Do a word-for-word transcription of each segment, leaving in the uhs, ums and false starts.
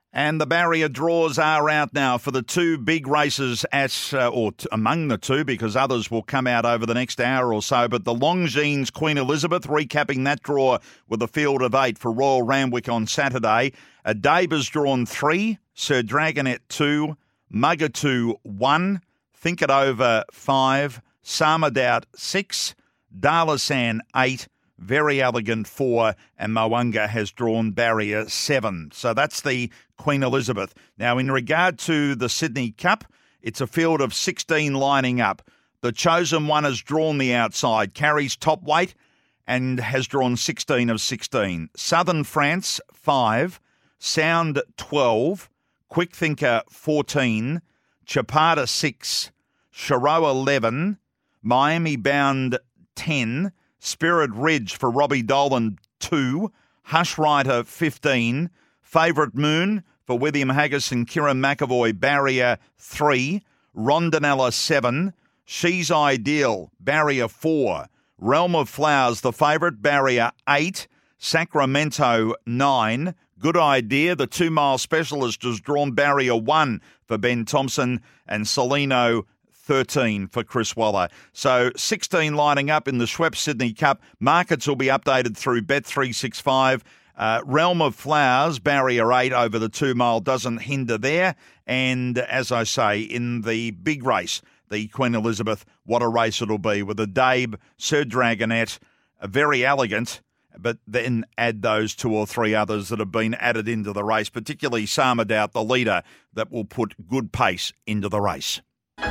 And the barrier draws are out now for the two big races, as uh, or t- among the two, because others will come out over the next hour or so. But the Longines Queen Elizabeth, recapping that draw with a field of eight for Royal Randwick on Saturday. Adabe has drawn three, Sir Dragonet two, Mugatoo one, Think It Over five, Sarmadout six, Darlasan eight, Very Elegant four, and Moanga has drawn barrier seven. So that's the Queen Elizabeth. Now, in regard to the Sydney Cup, it's a field of sixteen lining up. The chosen one has drawn the outside, carries top weight, and has drawn sixteen of sixteen. Southern France, five. Sound, twelve. Quick Thinker, fourteen. Chapada, six. Charo, eleven. Miami Bound, ten. Spirit Ridge for Robbie Dolan, two. Hush Rider, fifteen. Favourite Moon for William Haggis and Kieran McAvoy, barrier, three. Rondinella, seven. She's Ideal, barrier, four. Realm of Flowers, the favourite, barrier, eight. Sacramento, nine. Good Idea, the two-mile specialist, has drawn barrier, one for Ben Thompson, and Solino, thirteen for Chris Waller. So sixteen lining up in the Schweppes Sydney Cup. Markets will be updated through Bet three sixty-five. Uh, Realm of Flowers, barrier eight over the two-mile, doesn't hinder there. And as I say, in the big race, the Queen Elizabeth, what a race it'll be with Adabe, Sir Dragonet, Very Elegant, but then add those two or three others that have been added into the race, particularly Sarmadout, the leader, that will put good pace into the race.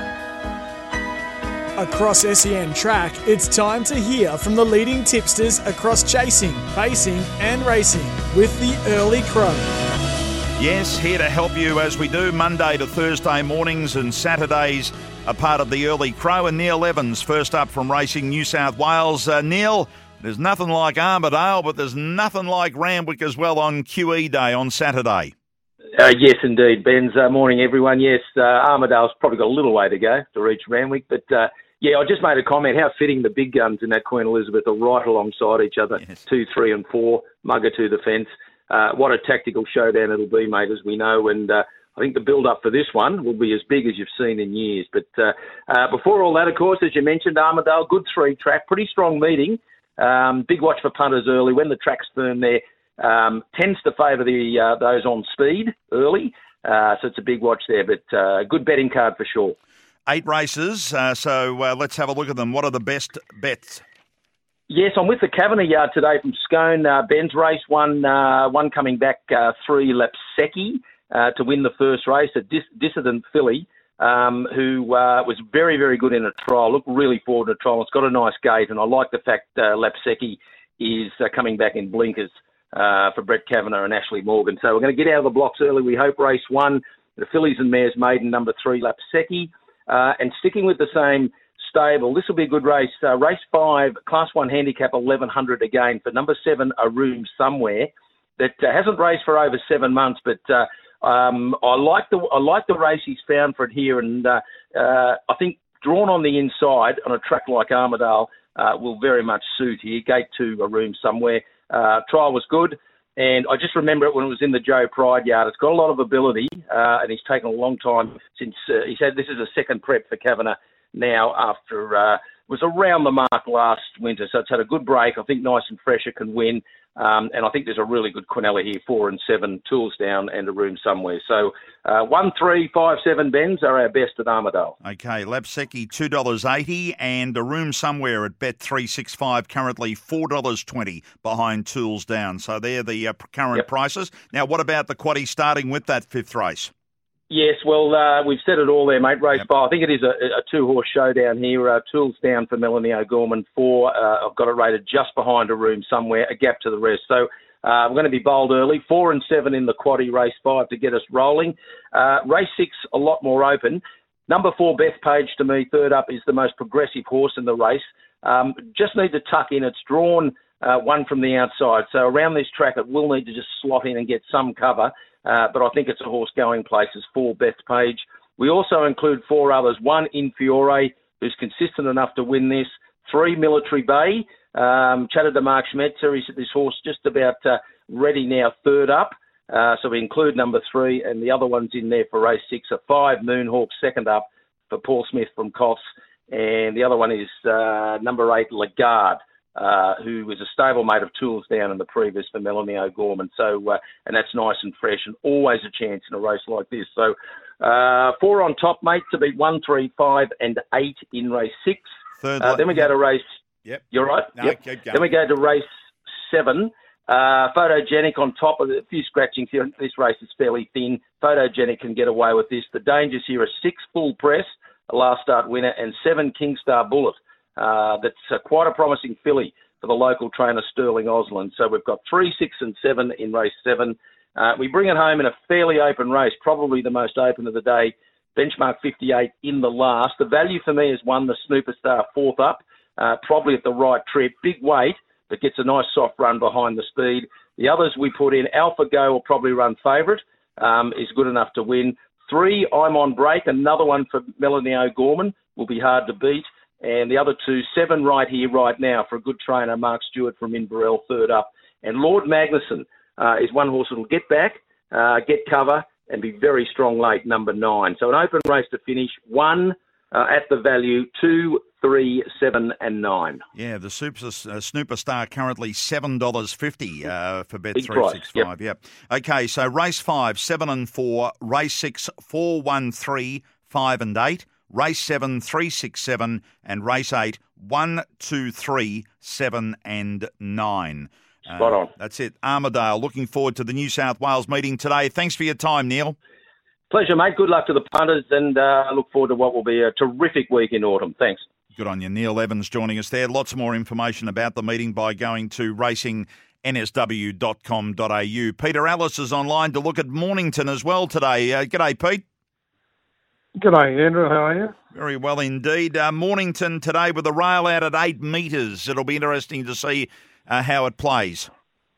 Across S E N Track, it's time to hear from the leading tipsters across chasing, pacing and racing with the Early Crow. Yes, here to help you as we do Monday to Thursday mornings, and Saturdays are part of the Early Crow. And Neil Evans, first up from Racing New South Wales. Uh, Neil, there's nothing like Armidale, but there's nothing like Randwick as well on Q E Day on Saturday. Uh, yes, indeed, Ben's. Uh, morning, everyone. Yes, uh, Armidale's probably got a little way to go to reach Randwick, but uh, yeah, I just made a comment. How fitting the big guns in that Queen Elizabeth are right alongside each other. Yes. Two, three, and four. Mugatoo the fence. Uh, what a tactical showdown it'll be, mate, as we know. And uh, I think the build-up for this one will be as big as you've seen in years. But uh, uh, before all that, of course, as you mentioned, Armidale, good three-track, pretty strong meeting. Um, big watch for punters early. When the track's firm there, um, tends to favour the uh, those on speed early. Uh, so it's a big watch there, but uh, good betting card for sure. Eight races, uh, so uh, let's have a look at them. What are the best bets? Yes, I'm with the Kavanagh Yard today from Scone. Uh, Ben's race, one uh, one coming back, uh, three, Lapseki, uh, to win the first race, a dis- dissident filly, um, who uh, was very, very good in a trial. Looked really forward in a trial. It's got a nice gait, and I like the fact uh, Lapseki is uh, coming back in blinkers uh, for Brett Kavanagh and Ashley Morgan. So we're going to get out of the blocks early, we hope. Race one, the fillies and mares maiden, number three, Lapseki. Uh, and sticking with the same stable, this will be a good race. Uh, race five, Class one handicap, eleven hundred again for number seven, A Room Somewhere, that uh, hasn't raced for over seven months. But uh, um, I like the I like the race he's found for it here, and uh, uh, I think drawn on the inside on a track like Armidale uh, will very much suit here. Gate two, A Room Somewhere. Uh, trial was good. And I just remember it when it was in the Joe Pride yard. It's got a lot of ability, uh, and he's taken a long time since uh, he said this is a second prep for Kavanagh now after uh, was around the mark last winter. So it's had a good break. I think Nice and Fresh it can win. Um, and I think there's a really good Quinella here, four and seven, Tools Down and A Room Somewhere. So uh, one, three, five, seven Bens are our best at Armidale. Okay, Lapseki two dollars eighty and A Room Somewhere at Bet three sixty-five, currently four dollars twenty behind Tools Down. So they're the uh, current yep. prices. Now, what about the quaddie starting with that fifth race? Yes, well, uh, we've said it all there, mate. Race yep. five. I think it is a, a two-horse showdown here. Uh, Tools Down for Melanie O'Gorman. Four, uh, I've got it rated just behind A Room Somewhere, a gap to the rest. So uh, we're going to be bold early. Four and seven in the quaddie, race five to get us rolling. Uh, race six, a lot more open. Number four, Bethpage, to me, third up, is the most progressive horse in the race. Um, just need to tuck in. It's drawn uh, one from the outside. So around this track, it will need to just slot in and get some cover. Uh, but I think it's a horse going places for Bethpage. We also include four others. One, Infiore, who's consistent enough to win this. Three, Military Bay. Um, chatted to Mark Schmetzer. He said this horse just about uh, ready now, third up. Uh, so we include number three, and the other ones in there for race six are five, Moonhawk, second up for Paul Smith from Coffs, and the other one is uh, number eight, Lagarde, uh, who was a stablemate of Tools down in the previous for Melanie O'Gorman. So, uh, and that's nice and fresh, and always a chance in a race like this. So, uh, four on top, mate, to beat one, three, five, and eight in race six. Third. Uh, then we go to race. Yep. You're right. No, yep. keep going. Then we go to race seven. Uh, Photogenic on top of a few scratchings here. This race is fairly thin. Photogenic can get away with this. The dangers here are six Full Press, a last start winner, and seven Kingstar Bullet. Uh, that's uh, quite a promising filly for the local trainer Sterling Osland. So we've got three, six, and seven in race seven. Uh, we bring it home in a fairly open race, probably the most open of the day. Benchmark fifty-eight in the last. The value for me is one, the Snooper Star fourth up, uh, probably at the right trip. Big weight, but gets a nice soft run behind the speed. The others we put in, Alpha Go will probably run favourite, um, is good enough to win. Three, I'm on break, another one for Melanie O'Gorman, will be hard to beat. And the other two, seven right here, right now, for a good trainer, Mark Stewart from Inverell, third up. And Lord Magnuson uh, is one horse that will get back, uh, get cover, and be very strong late, number nine. So an open race to finish, one uh, at the value, two, three, seven, and nine. Yeah, the Super, uh, Snooper Star currently seven dollars fifty uh, for Bet Big three sixty-five. Yep. Yep. Okay, so race five, seven and four. Race six, four, one, three, five and eight. Race seven, three, six, seven. And race eight, one, two, three, seven and nine. Spot on. Uh, that's it. Armidale, looking forward to the New South Wales meeting today. Thanks for your time, Neil. Pleasure, mate. Good luck to the punters, and uh, I look forward to what will be a terrific week in autumn. Thanks. Good on you. Neil Evans joining us there. Lots more information about the meeting by going to racing n s w dot com dot a u. Peter Ellis is online to look at Mornington as well today. Uh, g'day, Pete. G'day, Andrew. How are you? Very well indeed. Uh, Mornington today with a rail out at eight metres. It'll be interesting to see uh, how it plays.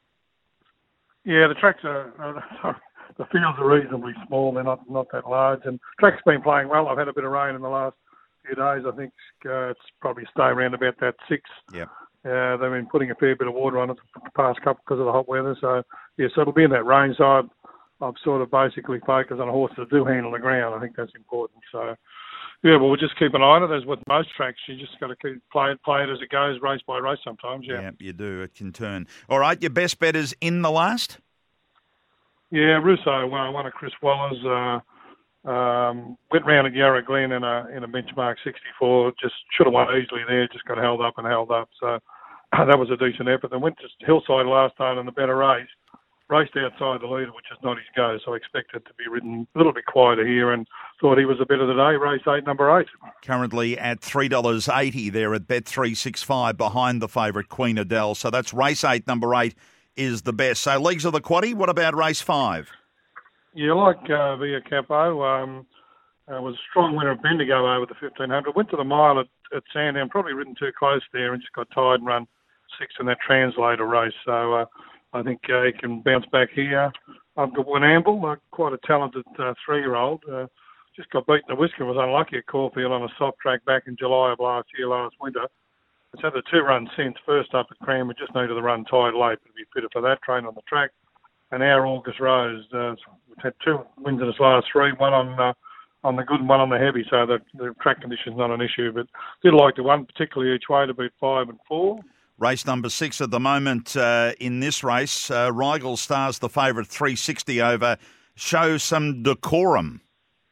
Yeah, the tracks are, uh, the fields are reasonably small. They're not, not that large. And the track's been playing well. I've had a bit of rain in the last few days. I think uh, it's probably stay around about that six. Yep. Uh, they've been putting a fair bit of water on it the past couple because of the hot weather. So, yeah, so it'll be in that range. So I've, I've sort of basically focused on horses that do handle the ground. I think that's important. So, yeah, well, we'll just keep an eye on it. As with most tracks, you just got to keep play it, play it as it goes, race by race sometimes, yeah. Yeah, you do. It can turn. All right, your best bet is in the last? Yeah, Russo won, won a Chris Waller's. Uh, um, went round at Yarra Glen in a in a benchmark sixty-four. Just should have won easily there. Just got held up and held up. So that was a decent effort. Then went to Hillside last time in the better race. Raced outside the leader, which is not his go. So I expected to be ridden a little bit quieter here and thought he was a bit of the day. Race eight, number eight. Currently at three dollars eighty there at Bet three sixty-five behind the favourite Queen Adele. So that's race eight, number eight is the best. So legs of the quaddie, what about race five? Yeah, like uh, Via Capo, um, uh, was a strong winner of Bendigo over the fifteen hundred. Went to the mile at, at Sandown, probably ridden too close there and just got tired and run six in that translator race. So uh, I think uh, he can bounce back here. I've got Winamble, uh, quite a talented uh, three-year-old. Uh, just got beaten at Whisker, was unlucky at Caulfield on a soft track back in July of last year, last winter. It's had the two runs since. First up at Cranbourne, just needed the run tied late, but be fitter for that, train on the track. And our August Rose, uh, we've had two wins in his last three, one on uh, on the good and one on the heavy, so the, the track condition's not an issue. But did like the one, particularly each way, to beat five and four. Race number six at the moment uh, in this race. Uh, Rigel Star's the favourite, three sixty over. Show some decorum.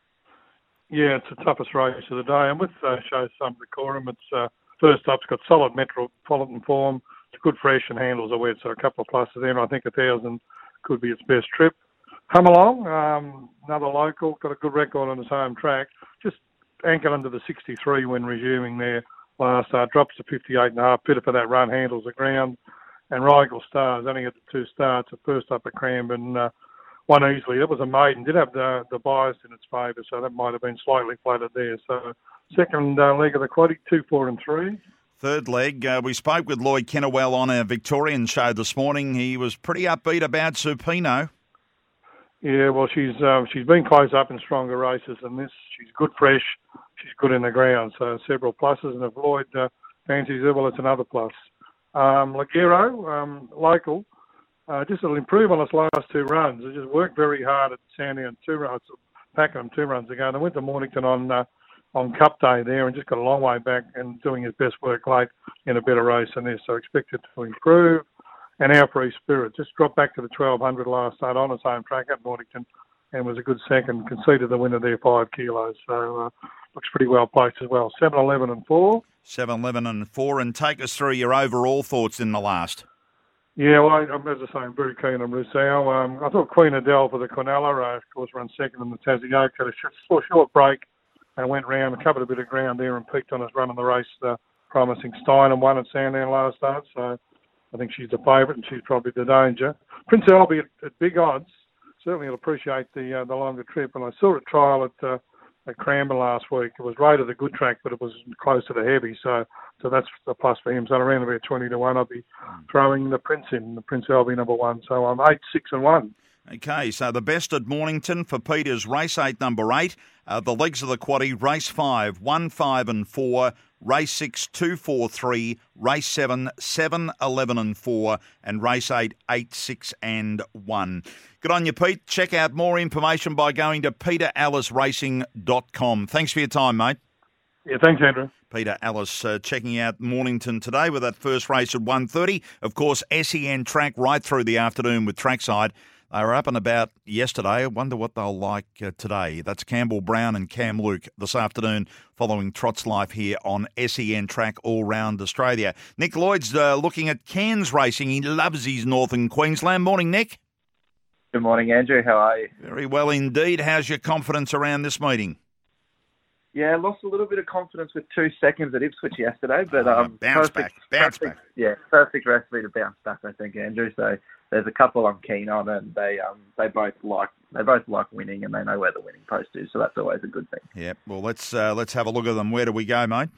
Yeah, it's the toughest race of the day. And with uh, Show Some Decorum, it's uh, first up, it's got solid metropolitan form. It's good, fresh, and handles are wet, so a couple of pluses there. And I think a thousand could be its best trip. Hum Along, um, another local, got a good record on his home track. Just anchored under the sixty-three when resuming there last. Uh, drops to fifty-eight and a half. Bitter for that run, handles the ground. And Rigel Stars only had the two starts. At first up at Cranbourne, uh, won easily. That was a maiden. Did have the the bias in its favour, so that might have been slightly flattered there. So second uh, leg of the quaddie, two, four, and three. Third leg, uh, we spoke with Lloyd Kennewell on our Victorian show this morning. He was pretty upbeat about Supino. Yeah, well, she's uh, she's been close up in stronger races than this. She's good, fresh. She's good in the ground. So several pluses. And if Lloyd uh, fancies her, well, it's another plus. Um, Ligero, um, local, Uh, just it'll improve on its last two runs. It just worked very hard at Sandown two runs, Pakenham two runs ago. And I went to Mornington on uh, on Cup Day there and just got a long way back and doing his best work late in a better race than this. So expect it to improve. And Our Free Spirit just dropped back to the twelve hundred last start on its home track at Mornington and was a good second. Conceded the winner there, five kilos. So uh, looks pretty well placed as well. seven, eleven and four. seven, eleven and four. And take us through your overall thoughts in the last. Yeah, well, I, as I say, I'm very keen on Rousseau. Um, I thought Queen Adele for the Quinella, uh, of course, ran second in the Tassie Oak, had a short, short break and went round and covered a bit of ground there and peaked on his run in the race, uh, promising Stein and won at Sandown last start. So I think she's the favourite and she's probably the danger. Prince Albie at, at big odds. Certainly will appreciate the uh, the longer trip. And I saw it trial at uh, at Cranbourne last week. It was rated a good track, but it was close to the heavy. So so that's a plus for him. So around about twenty to one, I'll be throwing the Prince in, the Prince Albie number one. So I'm eight, six and one. Okay, so the best at Mornington for Peter's race eight, number eight. Uh, the legs of the quaddie, race five, one, five and four. Race six, two, four, three. Race seven, seven, eleven and four. And race eight, eight, six and one. Good on you, Pete. Check out more information by going to peter alice racing dot com. Thanks for your time, mate. Yeah, thanks, Andrew. Peter Alice uh, checking out Mornington today with that first race at one thirty. Of course, S E N track right through the afternoon with trackside. They were up and about yesterday. I wonder what they'll like uh, today. That's Campbell Brown and Cam Luke this afternoon following Trot's Life here on S E N track all round Australia. Nick Lloyd's uh, looking at Cairns racing. He loves his Northern Queensland. Morning, Nick. Good morning, Andrew. How are you? Very well indeed. How's your confidence around this meeting? Yeah, I lost a little bit of confidence with two seconds at Ipswich yesterday, but uh, um, bounce perfect, back, bounce perfect, back. Yeah, perfect recipe to bounce back, I think, Andrew. So there's a couple I'm keen on, and they um they both like they both like winning, and they know where the winning post is, so that's always a good thing. Yeah. Well, let's uh, let's have a look at them. Where do we go, mate?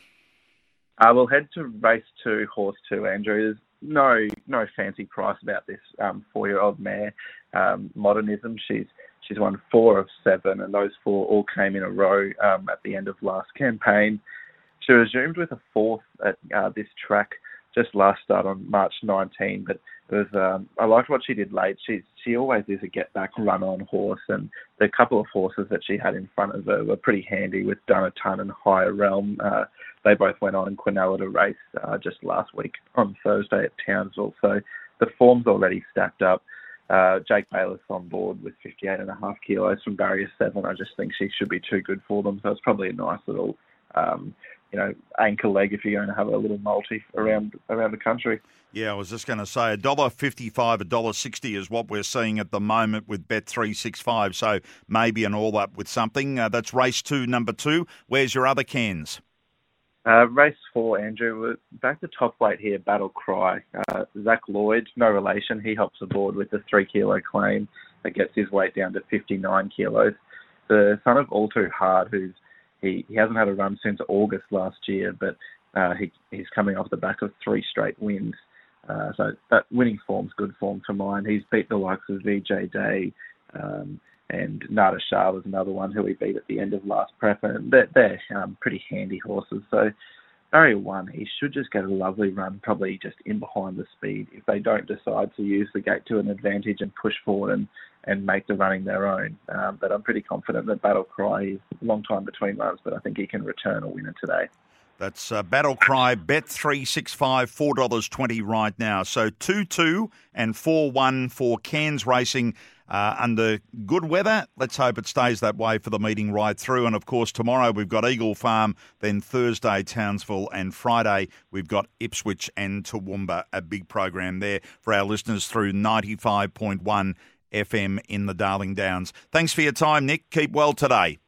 Uh, we'll head to race two, horse two, Andrew. There's no no fancy price about this um, four-year-old mare, um, Modernism. She's she's won four of seven, and those four all came in a row um, at the end of last campaign. She resumed with a fourth at uh, this track just last start on March nineteenth, but it was um, I liked what she did late. She she always is a get-back run-on horse, and the couple of horses that she had in front of her were pretty handy with Dunaton and Higher Realm. Uh, they both went on in Quinella to race uh, just last week on Thursday at Townsville, so the form's already stacked up. Uh, Jake Bayless on board with fifty-eight and a half kilos from barrier seven. I just think she should be too good for them, so it's probably a nice little um, you know, anchor leg if you're going to have a little multi around around the country. Yeah, I was just going to say one dollar fifty-five, one dollar sixty is what we're seeing at the moment with Bet three sixty-five, so maybe an all-up with something. Uh, that's race two, number two. Where's your other cans? Uh, race four, Andrew. We're back to top weight here, Battle Cry. Uh, Zach Lloyd, no relation. He hops aboard with a three-kilo claim that gets his weight down to fifty-nine kilos. The son of All Too Hard, who's He, he hasn't had a run since August last year, but uh, he, he's coming off the back of three straight wins. Uh, so that winning form's good form for mine. He's beat the likes of V J Day um, and Nada Shah was another one who he beat at the end of last prep. And they're, they're um, pretty handy horses. So barrier one, he should just get a lovely run, probably just in behind the speed. If they don't decide to use the gate to an advantage and push forward and, and make the running their own. Um, but I'm pretty confident that Battle Cry is a long time between runs, but I think he can return a winner today. That's uh, Battle Cry, Bet three sixty-five, four dollars twenty right now. So two two and four one for Cairns Racing uh, under good weather. Let's hope it stays that way for the meeting right through. And, of course, tomorrow we've got Eagle Farm, then Thursday Townsville, and Friday we've got Ipswich and Toowoomba, a big program there for our listeners through ninety-five point one F M in the Darling Downs. Thanks for your time, Nick. Keep well today.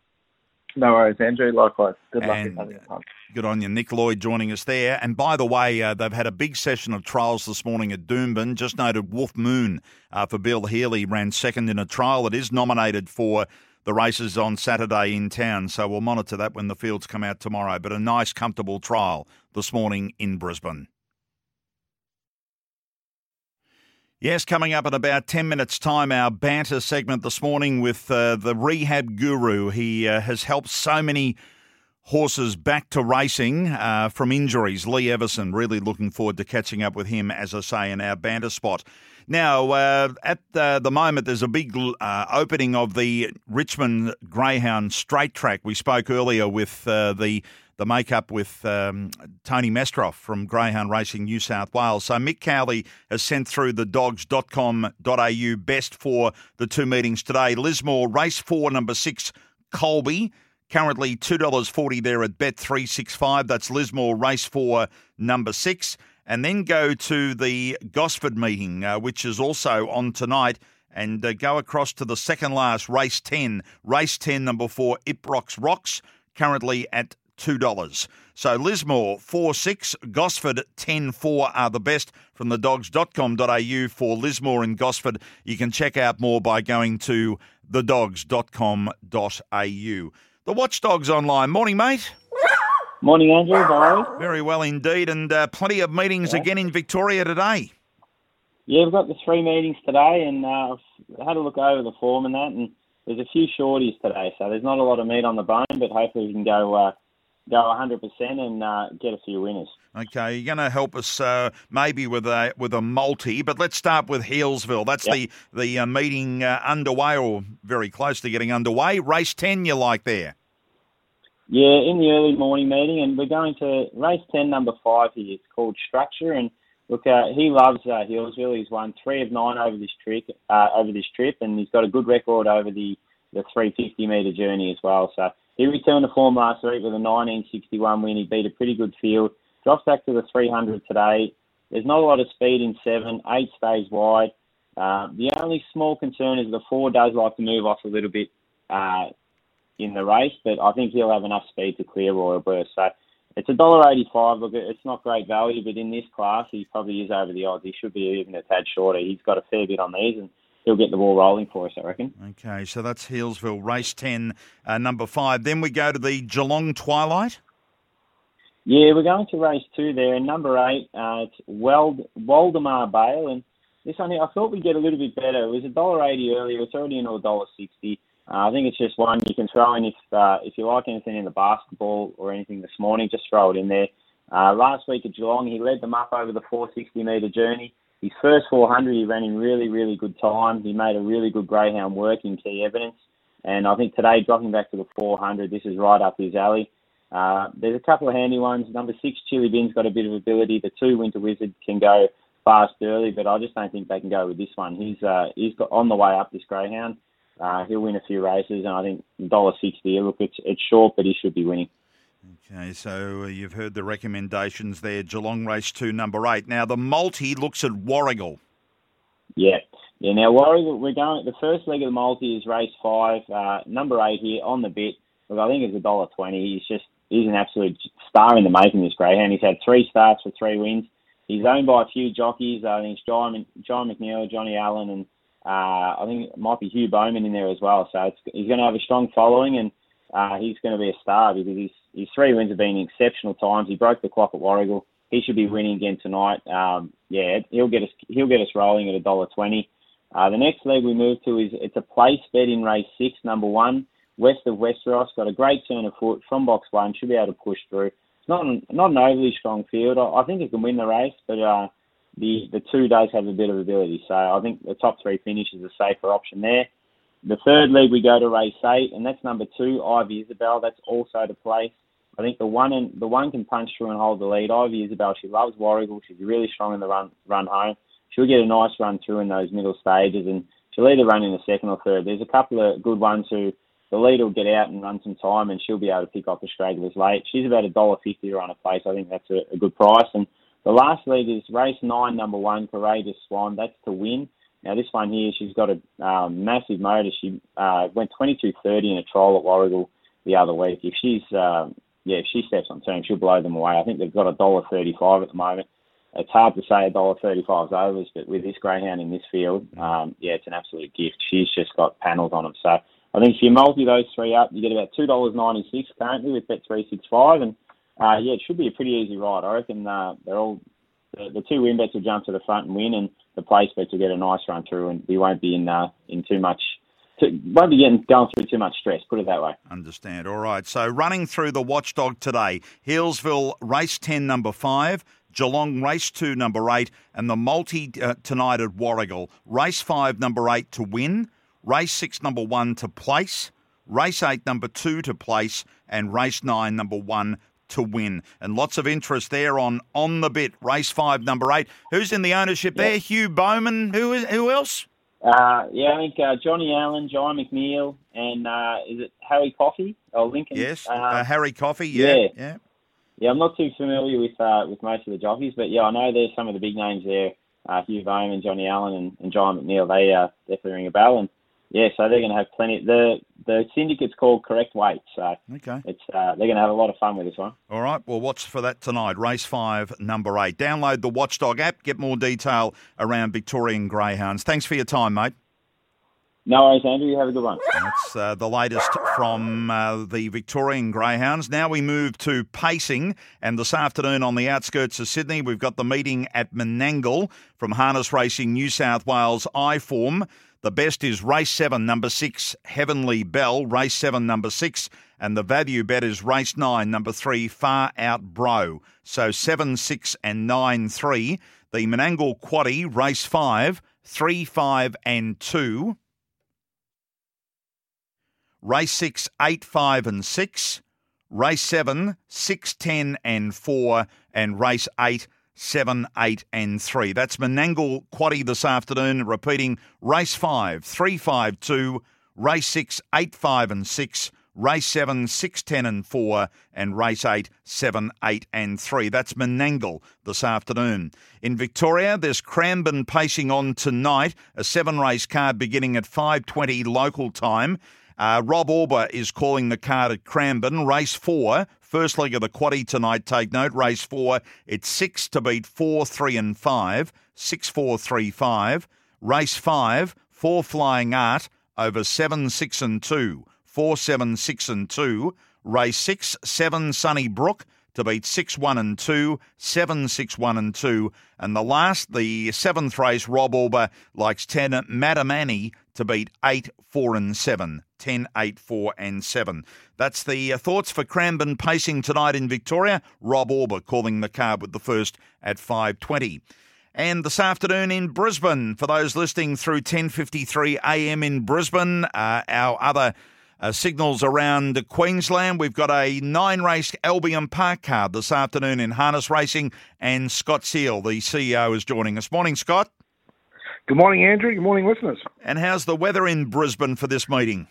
No worries, Andrew. Likewise. Good luck and, in having fun. Good on you. Nick Lloyd joining us there. And by the way, uh, they've had a big session of trials this morning at Doomben. Just noted Wolf Moon uh, for Bill Healy ran second in a trial. It is nominated for the races on Saturday in town, so we'll monitor that when the fields come out tomorrow. But a nice, comfortable trial this morning in Brisbane. Yes, coming up in about ten minutes' time, our banter segment this morning with uh, the rehab guru. He uh, has helped so many horses back to racing uh, from injuries. Lee Everson, really looking forward to catching up with him, as I say, in our banter spot. Now, uh, at uh, the moment, there's a big uh, opening of the Richmond Greyhound Straight Track. We spoke earlier with uh, the the make-up with um, Tony Mestroff from Greyhound Racing New South Wales. So Mick Cowley has sent through the dogs dot com dot a u best for the two meetings today. Lismore, race four, number six, Colby. Currently two dollars forty there at Bet three sixty-five. That's Lismore, race four, number six. And then go to the Gosford meeting, uh, which is also on tonight, and uh, go across to the second last, race ten. Race ten, number four, Iprox Rocks, currently at two dollars. So Lismore, four six, Gosford, ten four are the best from the dogs dot com dot a u for Lismore and Gosford. You can check out more by going to the dogs dot com dot a u. The Watchdogs online. Morning, mate. Morning, Andrew. How are you? Very well indeed, and uh, plenty of meetings yeah. again in Victoria today. Yeah, we've got the three meetings today, and uh, I've had a look over the form and that, and there's a few shorties today, so there's not a lot of meat on the bone, but hopefully we can go uh, go one hundred percent and uh, get a few winners. Okay, you're going to help us uh, maybe with a with a multi, but let's start with Healesville. That's yep. the the uh, meeting uh, underway, or very close to getting underway. Race ten, you like there? Yeah, in the early morning meeting, and we're going to race ten, number five here. It's called Structure, and look, uh, he loves uh, Healesville. He's won three of nine over this trip, uh, over this trip, and he's got a good record over the, the three hundred fifty metre journey as well. So he returned to form last week with a nineteen sixty-one win. He beat a pretty good field. Drops back to the three hundred today. There's not a lot of speed in seven. Eight stays wide. Uh, the only small concern is the four does like to move off a little bit uh, in the race, but I think he'll have enough speed to clear Royal Burst. So it's one dollar eighty-five. Look, it's not great value, but in this class, he probably is over the odds. He should be even a tad shorter. He's got a fair bit on these, and he'll get the ball rolling for us, I reckon. Okay, so that's Healesville, race ten, uh, number five. Then we go to the Geelong Twilight. Yeah, we're going to race two there. And number eight, uh, it's Wald- Waldemar Bale. And this one here, I thought we'd get a little bit better. It was one dollar eighty earlier. It's already in one dollar sixty. Uh, I think it's just one you can throw in if uh, if you like anything in the basketball or anything this morning, just throw it in there. Uh, last week at Geelong, he led them up over the four hundred sixty metre journey. His first four hundred, he ran in really, really good time. He made a really good greyhound work in key evidence. And I think today, dropping back to the four hundred, this is right up his alley. Uh, there's a couple of handy ones. Number six, Chili Bin's got a bit of ability. The two, Winter Wizard, can go fast early, but I just don't think they can go with this one. He's uh, he's got on the way up, this greyhound. Uh, he'll win a few races, and I think one dollar sixty. Look, it's it's short, but he should be winning. Okay, so uh, you've heard the recommendations there. Geelong race two, number eight. Now the multi looks at Warragul. Yeah, yeah. Now Warragul, we're going. The first leg of the multi is race five, uh, number eight here on the bit. Look, I think it's one dollar twenty. He's just he's an absolute star in the making. This greyhound. He's had three starts for three wins. He's owned by a few jockeys. I think it's John John McNeil, Johnny Allen, and Uh, I think it might be Hugh Bowman in there as well. So it's, he's going to have a strong following, and uh, he's going to be a star because his, his three wins have been exceptional times. He broke the clock at Warragul. He should be winning again tonight. Um, yeah, he'll get us he'll get us rolling at one dollar twenty. Uh, the next leg we move to is it's a place bet in race six, number one, West of Westeros. Got a great turn of foot from box one. Should be able to push through. It's not an, not an overly strong field. I, I think it can win the race, but uh, The the two does have a bit of ability, so I think the top three finish is a safer option there. The third leg we go to race eight, and that's number two, Ivy Isabel. That's also to place. I think the one and the one can punch through and hold the lead. Ivy Isabel, she loves Warragul. She's really strong in the run run home. She'll get a nice run through in those middle stages, and she'll either run in the second or third. There's a couple of good ones who the leader will get out and run some time, and she'll be able to pick up the stragglers late. She's about one dollar fifty to run a place. I think that's a, a good price. And the last leg is race nine, number one, Courageous Swan. That's to win. Now, this one here, she's got a um, massive motor. She uh, went twenty-two thirty in a trial at Warragul the other week. If she's, uh, yeah, if she steps on turn, she'll blow them away. I think they've got one dollar thirty-five at the moment. It's hard to say one dollar thirty-five is overs, but with this greyhound in this field, um, yeah, it's an absolute gift. She's just got panels on them. So I think if you multi those three up, you get about two dollars ninety-six currently with Bet three sixty-five, and Uh, yeah, it should be a pretty easy ride. I reckon uh, they're all the, the two win bets will jump to the front and win, and the place bets will get a nice run through, and we won't be in uh, in too much. Too, won't be getting going through too much stress. Put it that way. Understand. All right. So running through the Watchdog today, Healesville race ten, number five, Geelong race two, number eight, and the multi uh, tonight at Warragul. Race five, number eight to win. Race six, number one to place. Race eight, number two to place. And race nine, number one to win. And lots of interest there on On the Bit. Race five, number eight. Who's in the ownership yeah. there? Hugh Bowman. Who is? Who else? Uh, yeah, I think uh, Johnny Allen, John McNeil, and uh, is it Harry Coffey or Lincoln? Yes, uh, uh, Harry Coffey. Yeah, yeah, yeah. Yeah, I'm not too familiar with uh, with most of the jockeys, but yeah, I know there's some of the big names there. Uh, Hugh Bowman, Johnny Allen, and, and John McNeil. They uh, definitely ring a bell, and yeah, so they're going to have plenty. The the syndicate's called Correct Weight, so okay, it's uh, they're going to have a lot of fun with this one. All right, well, watch for that tonight. Race five, number eight. Download the Watchdog app. Get more detail around Victorian Greyhounds. Thanks for your time, mate. No worries, Andrew. You have a good one. That's uh, the latest from uh, the Victorian Greyhounds. Now we move to pacing, and this afternoon on the outskirts of Sydney, we've got the meeting at Menangle from Harness Racing New South Wales I-Form. The best is race seven, number six, Heavenly Bell, race seven, number six, and the value bet is race nine, number three, Far Out Bro. So seven, six, and nine, three. The Menangle Quaddie, race five, three, five, and two. Race six, eight, five and six. Race seven, six, ten and four. And race eight, seven, eight and three. That's Menangle Quaddie this afternoon. Repeating, race five, three, five, two. Race six, eight, five and six. Race seven, six, ten and four. And race eight, seven, eight and three. That's Menangle this afternoon. In Victoria, there's Cranbourne pacing on tonight. A seven-race card beginning at five twenty local time. Uh, Rob Auber is calling the card at Cranbourne. Race four, first leg of the Quaddie tonight, take note. Race four, it's six to beat four, three and five. Six, four, three, five. Race five, four Flying Art over seven, six and two. Four, seven, six and two. Race six, seven Sunny Brook to beat six, one and two. Seven, six, one and two. And the last, the seventh race, Rob Auber likes ten Madam Annie to beat eight, four and seven. ten, eight, four and seven. That's the uh, thoughts for Cranbourne pacing tonight in Victoria. Rob Auber calling the card with the first at five twenty. And this afternoon in Brisbane, for those listening through ten fifty-three a m in Brisbane, uh, our other uh, signals around Queensland, we've got a nine-race Albion Park card this afternoon in harness racing, and Scott Seal, the C E O, is joining us. Morning, Scott. Good morning, Andrew. Good morning, listeners. And how's the weather in Brisbane for this meeting?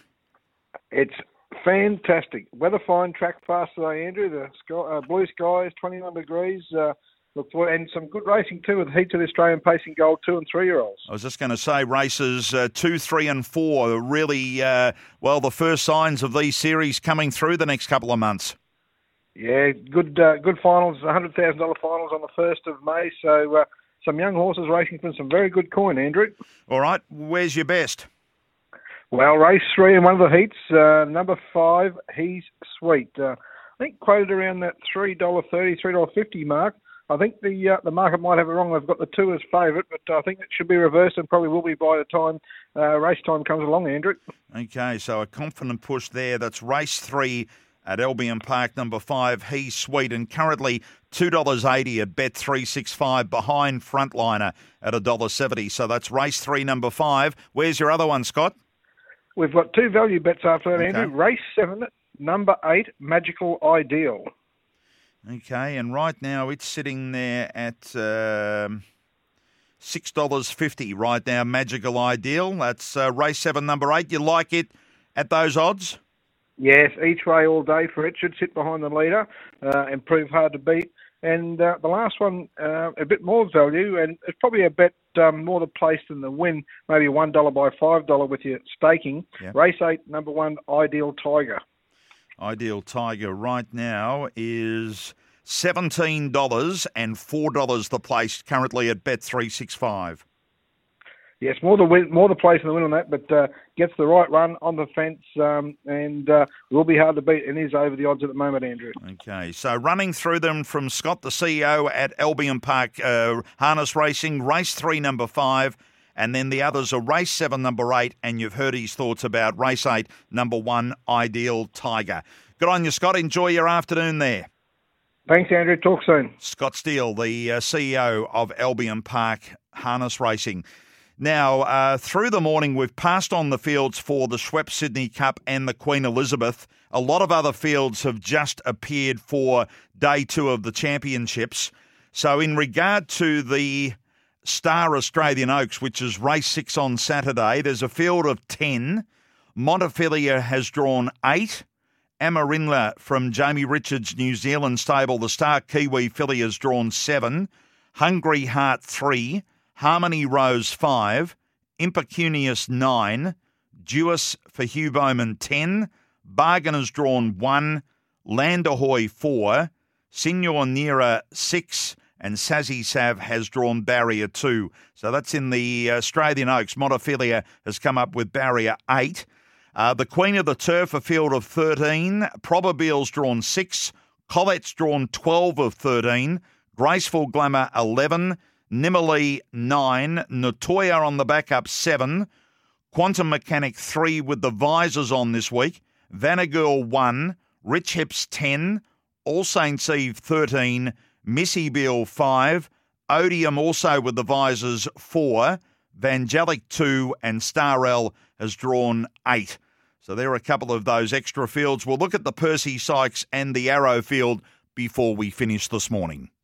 It's fantastic. Weather fine, track fast today, Andrew. The sky, uh, blue skies, twenty-one degrees. Uh, look forward, and some good racing too with heats of the Australian Pacing Gold two and three year olds. I was just going to say races uh, two, three, and four are really uh, well the first signs of these series coming through the next couple of months. Yeah, good uh, good finals. one hundred thousand dollars finals on the first of May. So uh, some young horses racing for some very good coin, Andrew. All right, where's your best? Well, race three in one of the heats, uh, number five, He's Sweet. Uh, I think quoted around that three dollars thirty, three dollars fifty mark. I think the uh, the market might have it wrong. They've got the two as favourite, but I think it should be reversed and probably will be by the time uh, race time comes along, Andrew. Okay, so a confident push there. That's race three at Albion Park, number five, He's Sweet, and currently two dollars eighty at Bet three sixty-five behind Frontliner at one dollar seventy. So that's race three, number five. Where's your other one, Scott? We've got two value bets after that, Okay. Andrew. Race seven, number eight, Magical Ideal. Okay, and right now it's sitting there at um, six dollars fifty right now, Magical Ideal. That's uh, race seven, number eight. You like it at those odds? Yes, each way all day for it. Should sit behind the leader uh, and prove hard to beat. And uh, the last one, uh, a bit more value, and it's probably a bet um, more the place than the win, maybe one dollar by five dollars with your staking. Yep. Race eight, number one, Ideal Tiger. Ideal Tiger right now is seventeen dollars and four dollars the place currently at Bet three sixty-five. Yes, more the win, more the place than the win on that, but uh, gets the right run on the fence um, and uh, will be hard to beat and is over the odds at the moment, Andrew. Okay, so running through them from Scott, the C E O at Albion Park uh, Harness Racing, race three, number five, and then the others are race seven, number eight, and you've heard his thoughts about race eight, number one, Ideal Tiger. Good on you, Scott. Enjoy your afternoon there. Thanks, Andrew. Talk soon. Scott Steele, the uh, C E O of Albion Park Harness Racing. Now, uh, through the morning, we've passed on the fields for the Schweppes Sydney Cup and the Queen Elizabeth. A lot of other fields have just appeared for day two of the championships. So in regard to the Star Australian Oaks, which is race six on Saturday, there's a field of ten. Montefilia has drawn eight. Amarinla from Jamie Richards' New Zealand stable, the Star Kiwi filly, has drawn seven. Hungry Heart three. Harmony Rose five. Impecunious nine. Duis for Hugh Bowman ten. Bargain has drawn one. Landahoy four. Signor Nera six. And Sassy Sav has drawn barrier two. So that's in the Australian Oaks. Montefilia has come up with barrier eight. Uh, the Queen of the Turf, a field of thirteen. Probabile's drawn six. Collette's drawn twelve of thirteen. Graceful Glamour eleven. Nimmerly nine. Notoya on the backup seven. Quantum Mechanic three with the visors on this week. Vanagirl one. Rich Hips ten. All Saints Eve thirteen. Missy Bill five. Odium also with the visors four. Vangelic two. And Starrel has drawn eight. So there are a couple of those extra fields. We'll look at the Percy Sykes and the Arrow field before we finish this morning.